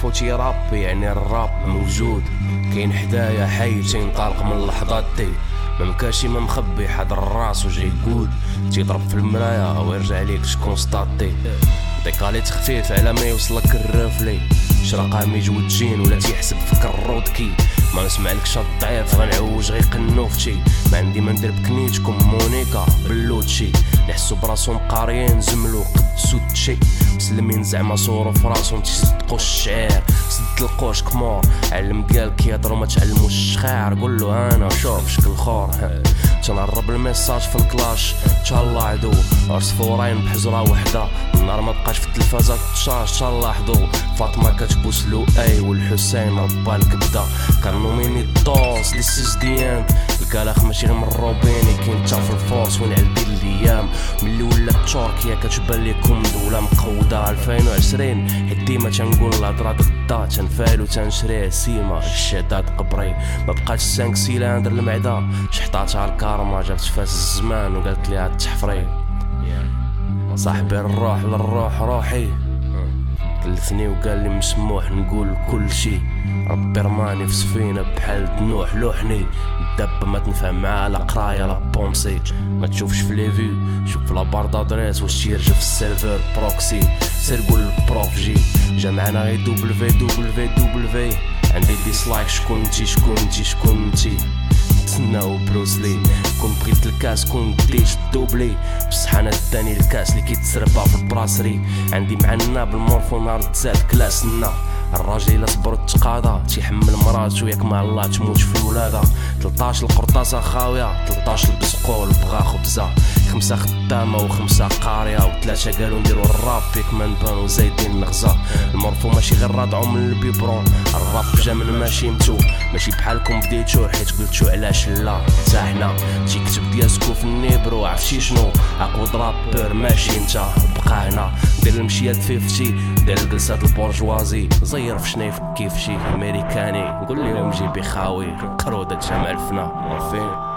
عرفو تيرابي يعني الراب موجود كاين حدايا حي تينطلق من لحظاتي ممكاشي ما مخبي حضر الراس وجاي يقول تيضرب في المرايا ويرجع ليك تكونستاتي ديكاليت خفيف على ما يوصلك الرفلي شرقها ميجود جين ولا تيحسب فيك الرودكي ما نسمعلكش الضعيف غنعوج غيقنوفتي ما عندي ما ندير بكنيتكم مونيكا بلوتشي نحسو براسهم قاريين زملو قدسو تشي مسلمين زعما صورو فراسهم تيصدقو الشعير سد القوش كمور علم ديالك يهضرو ما تعلموش الشخير قولو انا شوف شكل خور تنهرب الميساج في الكلاش تشالله عدو عصفورين بحجرة وحدة النار ما بقاش في التلفازة تشاش تشالله حدو فاطمة كتبوس له اي والحسين ربا الكبدة كانو ميني الدوس لسيز ديان الكلاخ ماشي غير من الروبيني كاين تا في الفورس وين على ديال الايام ملي ولات تركيا كتبان ليكم دولة مقودة 2020 حيت ديما تنقول الهضرة غدا تنفالو تنشريه سيما الشداد قبري ما بقاتش 5 سيلاندر المعدة شحطاتها الكارما جابت فاس الزمان وقالت ليها التحفري صاحبي الروح للروح روحي كلفني وقال لي مسموح نقول كل شي ربي رماني في سفينة بحال نوح لوحني الدب ما تنفع معاه لا قراية لا بومسي ما تشوفش في لي فيو شوف في لابارد ادريس واش تيرجع في السيرفر بروكسي سير قول للبروف جا معنا غير دبليو عندي ديسلايك شكون تسناو بروسلي كون بغيت الكاس كون ديش دوبلي بصح انا الثاني الكاس اللي كيتسربا في البراسري عندي معنا بالمورفو نهار تزاد كلاسنا الراجل الا صبر تقاضى تيحمل مراتو ياك مع الله تموت في الولاده 13 القرطاسه خاويه 13 البسقول بغا خبزه 5 خدامه و5 قاريه و3 قالوا نديرو الراب فيك ما نبانو زايدين الغزه المرفو ماشي غير رادعو من البيبرون الراب جا من ماشيمتو ماشي بحالكم بديتو حيت قلتو علاش لا حتى حنا تيكتب دياسكو في النيبرو عرفتي شنو اقود رابور ماشي نتا بقى هنا دير المشيات 50 دير الجلسات البورجوازي زير في شنايف كيف شي امريكاني نقول لهم جيبي خاوي قرودة جمع الفنا عارفين